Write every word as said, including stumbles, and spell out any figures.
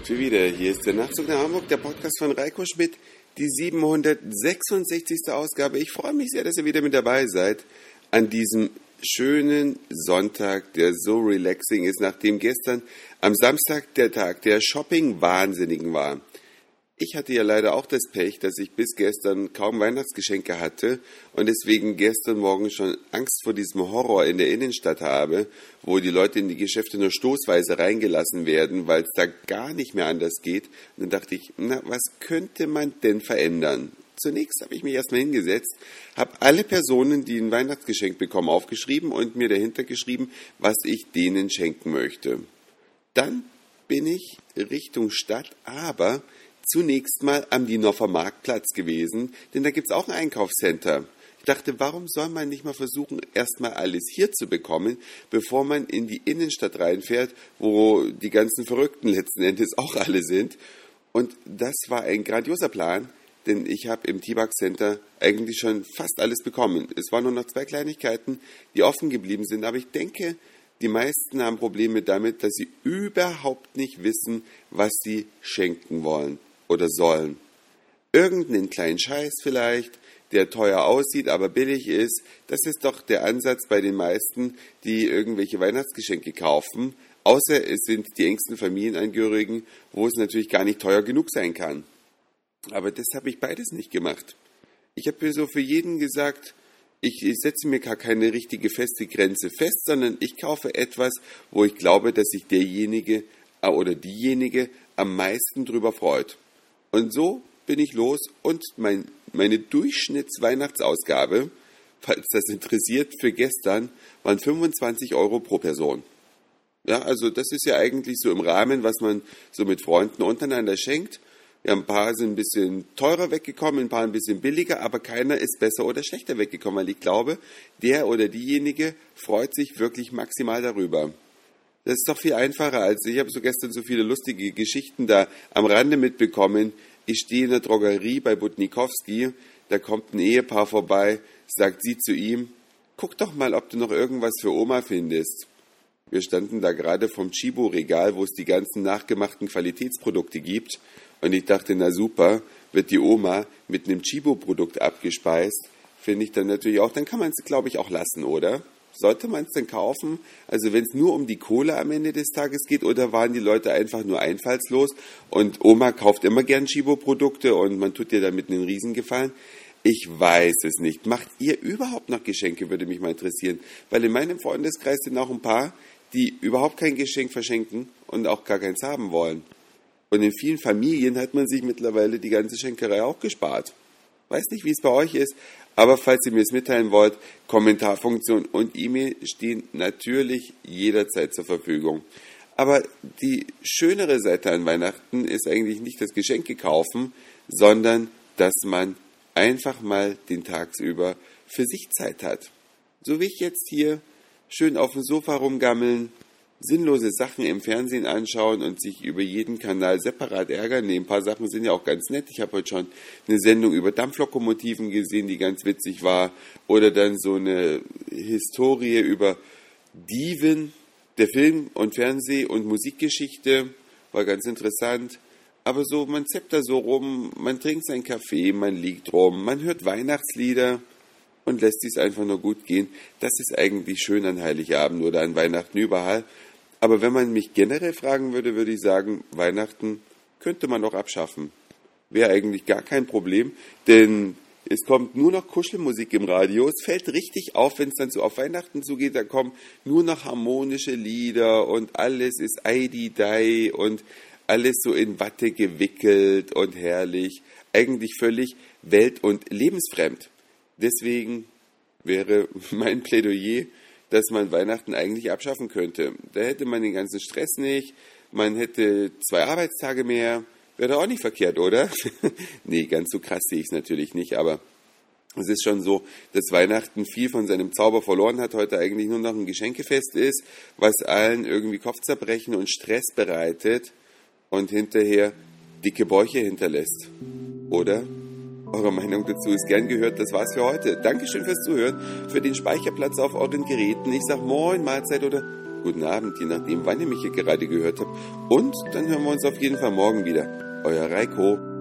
sind wir wieder. Hier ist der Nachtzug nach Hamburg, der Podcast von Reiko Schmidt, die siebenhundertsechsundsechzigste Ausgabe. Ich freue mich sehr, dass ihr wieder mit dabei seid an diesem schönen Sonntag, der so relaxing ist, nachdem gestern am Samstag der Tag der Shopping-Wahnsinnigen war. Ich hatte ja leider auch das Pech, dass ich bis gestern kaum Weihnachtsgeschenke hatte und deswegen gestern Morgen schon Angst vor diesem Horror in der Innenstadt habe, wo die Leute in die Geschäfte nur stoßweise reingelassen werden, weil es da gar nicht mehr anders geht. Und dann dachte ich, na, was könnte man denn verändern? Zunächst habe ich mich erstmal hingesetzt, habe alle Personen, die ein Weihnachtsgeschenk bekommen, aufgeschrieben und mir dahinter geschrieben, was ich denen schenken möchte. Dann bin ich Richtung Stadt, aber zunächst mal am Dienhofer Marktplatz gewesen, denn da gibt's auch ein Einkaufscenter. Ich dachte, warum soll man nicht mal versuchen, erstmal alles hier zu bekommen, bevor man in die Innenstadt reinfährt, wo die ganzen Verrückten letzten Endes auch alle sind. Und das war ein grandioser Plan, denn ich habe im T-Bag Center eigentlich schon fast alles bekommen. Es waren nur noch zwei Kleinigkeiten, die offen geblieben sind, aber ich denke, die meisten haben Probleme damit, dass sie überhaupt nicht wissen, was sie schenken wollen oder sollen. Irgendeinen kleinen Scheiß vielleicht, der teuer aussieht, aber billig ist. Das ist doch der Ansatz bei den meisten, die irgendwelche Weihnachtsgeschenke kaufen. Außer es sind die engsten Familienangehörigen, wo es natürlich gar nicht teuer genug sein kann. Aber das habe ich beides nicht gemacht. Ich habe mir so für jeden gesagt, ich, ich setze mir gar keine richtige feste Grenze fest, sondern ich kaufe etwas, wo ich glaube, dass sich derjenige oder diejenige am meisten drüber freut. Und so bin ich los und mein, meine Durchschnittsweihnachtsausgabe, falls das interessiert, für gestern waren fünfundzwanzig Euro pro Person. Ja, also das ist ja eigentlich so im Rahmen, was man so mit Freunden untereinander schenkt. Ja, ein paar sind ein bisschen teurer weggekommen, ein paar ein bisschen billiger, aber keiner ist besser oder schlechter weggekommen, weil ich glaube, der oder diejenige freut sich wirklich maximal darüber. Das ist doch viel einfacher, als ich habe so gestern so viele lustige Geschichten da am Rande mitbekommen. Ich stehe in der Drogerie bei Butnikowski, da kommt ein Ehepaar vorbei, sagt sie zu ihm, guck doch mal, ob du noch irgendwas für Oma findest. Wir standen da gerade vom Chibo-Regal, wo es die ganzen nachgemachten Qualitätsprodukte gibt. Und ich dachte, na super, wird die Oma mit einem Chibo-Produkt abgespeist. Finde ich dann natürlich auch, dann kann man es, glaube ich, auch lassen, oder? Sollte man es denn kaufen? Also wenn es nur um die Kohle am Ende des Tages geht, oder waren die Leute einfach nur einfallslos und Oma kauft immer gern Chibo-Produkte und man tut ihr damit einen Riesengefallen? Ich weiß es nicht. Macht ihr überhaupt noch Geschenke, würde mich mal interessieren. Weil in meinem Freundeskreis sind auch ein paar, die überhaupt kein Geschenk verschenken und auch gar keins haben wollen. Und in vielen Familien hat man sich mittlerweile die ganze Schenkerei auch gespart. Weiß nicht, wie es bei euch ist, aber falls ihr mir es mitteilen wollt, Kommentarfunktion und E-Mail stehen natürlich jederzeit zur Verfügung. Aber die schönere Seite an Weihnachten ist eigentlich nicht das Geschenke kaufen, sondern dass man einfach mal den Tagsüber für sich Zeit hat. So wie ich jetzt hier, schön auf dem Sofa rumgammeln, sinnlose Sachen im Fernsehen anschauen und sich über jeden Kanal separat ärgern. Nee, ein paar Sachen sind ja auch ganz nett. Ich habe heute schon eine Sendung über Dampflokomotiven gesehen, die ganz witzig war. Oder dann so eine Historie über Diven, der Film- und Fernseh- und Musikgeschichte. War ganz interessant. Aber so, man zeppt da so rum, man trinkt seinen Kaffee, man liegt rum, man hört Weihnachtslieder und lässt es einfach nur gut gehen. Das ist eigentlich schön an Heiligabend oder an Weihnachten überall. Aber wenn man mich generell fragen würde, würde ich sagen, Weihnachten könnte man auch abschaffen. Wäre eigentlich gar kein Problem, denn es kommt nur noch Kuschelmusik im Radio. Es fällt richtig auf, wenn es dann so auf Weihnachten zugeht, da kommen nur noch harmonische Lieder und alles ist Eidi-Dei und alles so in Watte gewickelt und herrlich. Eigentlich völlig welt- und lebensfremd. Deswegen wäre mein Plädoyer, dass man Weihnachten eigentlich abschaffen könnte. Da hätte man den ganzen Stress nicht, man hätte zwei Arbeitstage mehr, wäre doch auch nicht verkehrt, oder? Nee, ganz so krass sehe ich es natürlich nicht, aber es ist schon so, dass Weihnachten viel von seinem Zauber verloren hat, heute eigentlich nur noch ein Geschenkefest ist, was allen irgendwie Kopfzerbrechen und Stress bereitet und hinterher dicke Bäuche hinterlässt, oder? Eure Meinung dazu ist gern gehört. Das war's für heute. Dankeschön fürs Zuhören, für den Speicherplatz auf euren Geräten. Ich sag Moin, Mahlzeit oder guten Abend, je nachdem, wann ihr mich hier gerade gehört habt. Und dann hören wir uns auf jeden Fall morgen wieder. Euer Reiko.